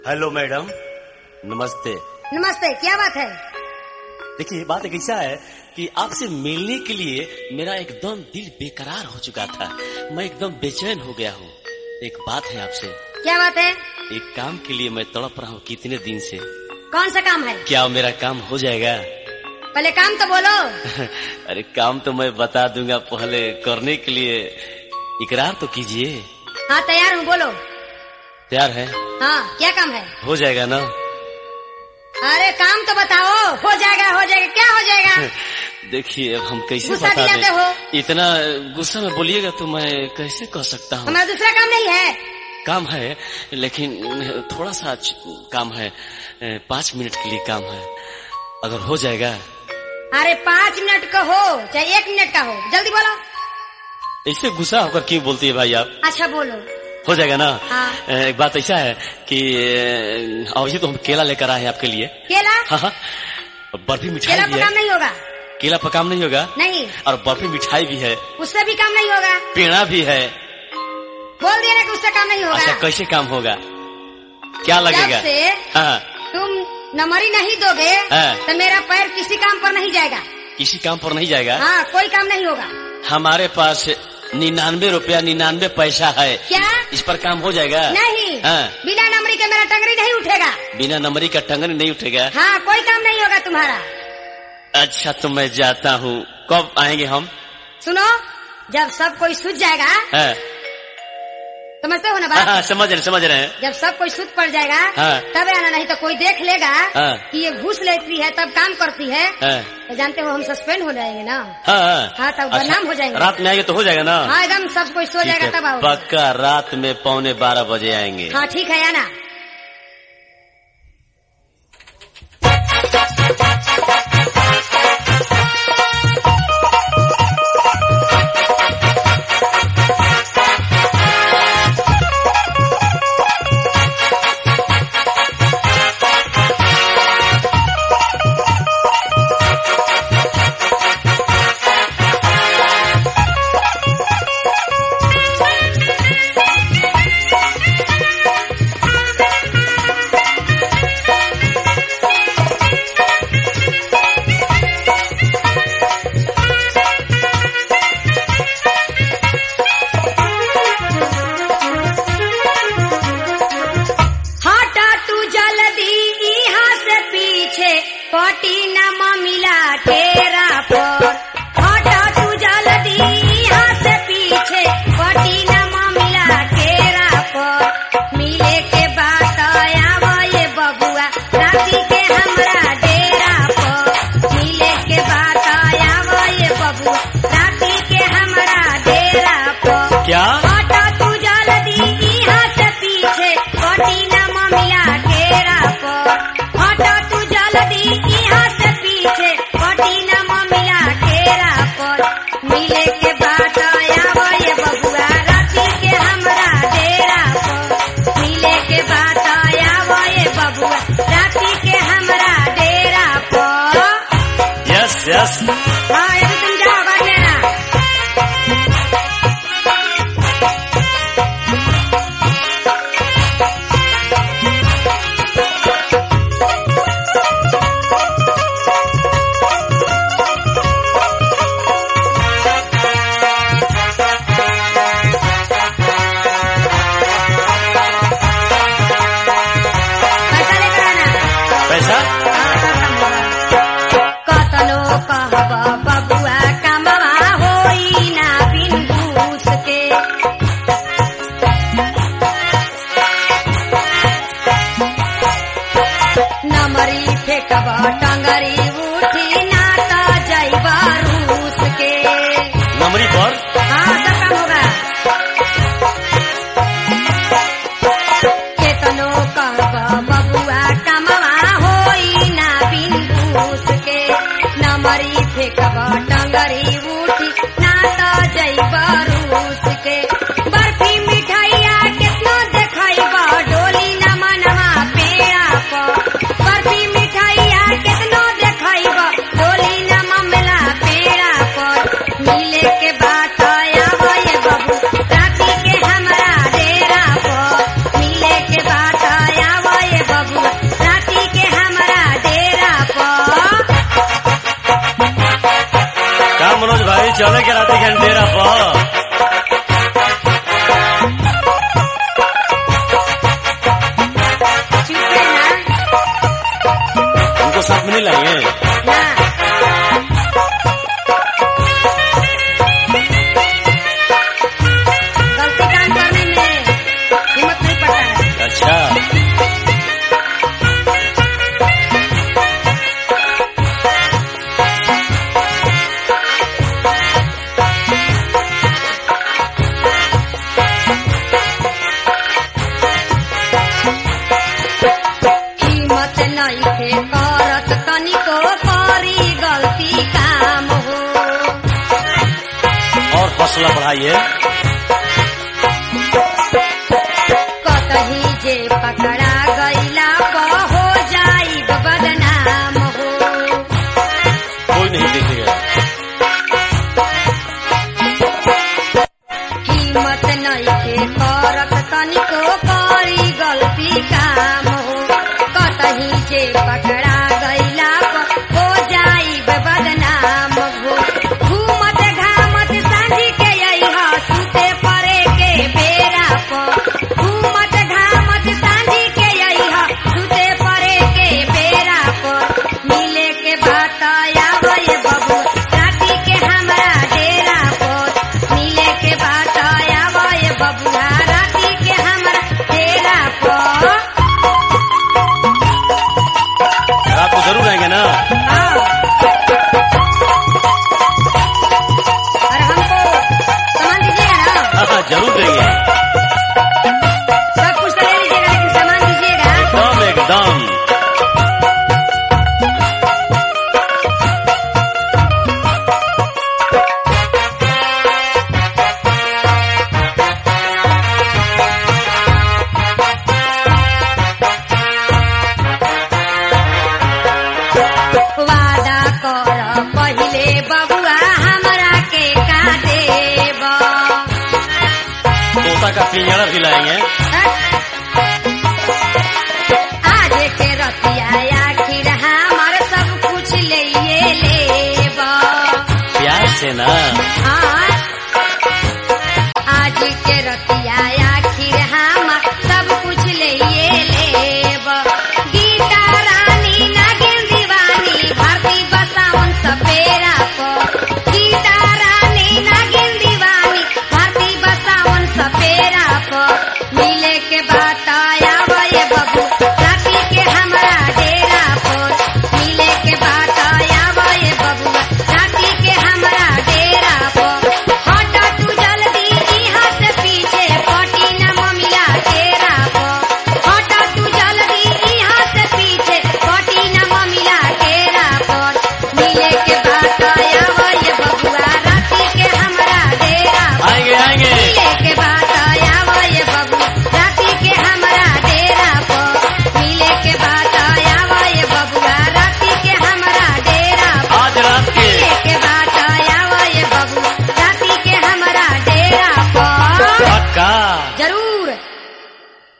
Hello madam, नमस्ते। नमस्ते, क्या बात है? देखिए, बात एक ऐसा है कि आपसे मिलने के लिए मेरा एकदम दिल बेकरार हो चुका था। मैं एकदम बेचैन हो गया हूँ। एक बात है आपसे। क्या बात है? एक काम के लिए मैं तड़प रहा हूँ कितने दिन से। कौन सा काम है? क्या मेरा काम हो जाएगा? पहले काम तो बोलो। अरे काम तो मैं बता दूंगा, पहले करने के लिए इकरार तो कीजिए। हाँ, तैयार हूँ, बोलो। तैयार है? हाँ, क्या काम है? हो जाएगा ना? अरे काम तो बताओ। हो जाएगा, हो जाएगा, क्या हो जाएगा? देखिए, अब हम कैसे गुस्सा बता दिलाते दें? हो। इतना गुस्सा में बोलिएगा तो मैं कैसे कह सकता हूँ। हमारा दूसरा काम नहीं है? काम है, लेकिन थोड़ा सा काम है। 5 मिनट के लिए काम है, अगर हो जाएगा। अरे 5 मिनट का हो चाहे 1 मिनट का हो, जल्दी बोलो। ऐसे गुस्सा होकर क्यों बोलती है भाई आप? अच्छा बोलो। हो जाएगा ना? हाँ। एक बात ऐसा है कि अभी तो हम केला लेकर आए हैं आपके लिए। केला? हाँ हाँ, बर्फी मिठाई केला भी पर है। काम नहीं होगा। केला पर काम नहीं होगा? नहीं। और बर्फी मिठाई भी है। उससे भी काम नहीं होगा। पेड़ा भी है। बोल दिया ना कि उससे काम नहीं होगा। अच्छा, कैसे काम होगा? क्या लगेगा? जब से हाँ, तुम नंबरी नहीं दोगे हाँ। तो मेरा पैर किसी काम पर नहीं जाएगा। किसी काम पर नहीं जाएगा? हाँ, कोई काम नहीं होगा। हमारे पास 99 रुपया 99 पैसा है। क्या? इस पर काम हो जाएगा? नहीं। हाँ। बिना नंबरी के मेरा टंगरी नहीं उठेगा। बिना नंबरी का टंगन नहीं उठेगा? हाँ, कोई काम नहीं होगा तुम्हारा। अच्छा, तो मैं जाता हूँ। कब आएंगे हम? सुनो, जब सब कोई सूझ जाएगा, हाँ। समझते हो ना हाँ, बात? समझ रहे हैं। जब सब कोई सूझ पड़ जाएगा हाँ। तब आना, नहीं तो कोई देख लेगा हाँ। कि ये घूस लेती है तब काम करती है। हाँ। तो जानते हो हम सस्पेंड हो जाएंगे ना। हाँ, हाँ। हाँ, तब बदनाम हो जाएंगे। रात में आएंगे तो हो जाएगा ना? हाँ, एकदम सब कोई सो ठीक जाएगा है, तब आओ। पक्का रात में 11:15 बजे आएंगे। हाँ, ठीक है, आना। पटी न मिला तेरा पर, हटा तू जल्दी यहाँ से पीछे। पटी न मिला तेरा पर, मिले के बात आवा ये बबुआ राती के हमरा डेरा पर। मिले के बात आवा ये बबुआ राती के हमरा डेरा पर। क्या? हटा तू जल्दी यहाँ से पीछे। पटी न मिला तेरा पर, हटा तू जल्दी यहाँ से पीछे। पटी न मिला तेरा पर, मिले के बात आवा ये बबुआ राती के हमरा डेरा पर। मिले के बात आवा ये बबुआ राती के हमरा डेरा पर। Yes yes. हाँ, अभी तुम जाओ बाद में ना। पैसा लेकर आना। पैसा? हाँ, तब काम होगा। कतनो कहब बबुआ कमवा होई ना बिन घूस के। नमरी फेंकब टंगरी उठी ना त जैब रूस के। नंबरी पर? हाँ, सब काम होगा। केतनो कहब बबुआ कमवा होई ना बिन घूस के। नमरी फेंकब टंगरी उठी ना त जैब रूस के। बर्फी मिठाइया केतनो देखैब डोली न मनवा पेड़ा पर। बर्फी मिठाइया केतनो देखैब चले के रात डेरा पर चुपे ना उनको साथ में नहीं लाएंगे। ना गलती काम करने में हिम्मत नहीं पड़ता है। अच्छा हिम्मत नइखे करत तनिको करी गलती काम हो। और हौसला बढ़ाइए। कतही जे पकड़ा गईला हो जाई बदनाम हो। कोई नहीं देखेगा। हिम्मत नइखे करत तनिको करी गलती काम हो। कतही जे पकड़ा गईला हो जाई बदनाम हो। घूमत घामत सांझी के अइहा सुते परे के बेरा पर। घूमत घामत सांझी के अइहा सुते परे के बेरा पर। मिले के बात आवे बबू राती के हमरा डेरा पर। मिले के बात आवे बबुआ राती के हमरा डेरा पर। रात को जरूर आएंगे ना। हाँ। और हमको सामान दीजिएगा ना। हाँ जरूर देंगे। सब कुछ तो ले लीजिएगा लेकिन सामान दीजिएगा। एकदम एकदम। वादा कर पहिले बबुआ हमरा के का देब। तोता का पिंजरा भी लाएंगे। आज के रतिया आखिर हमर सब कुछ ले लेब। प्यार से ना। हाँ आज के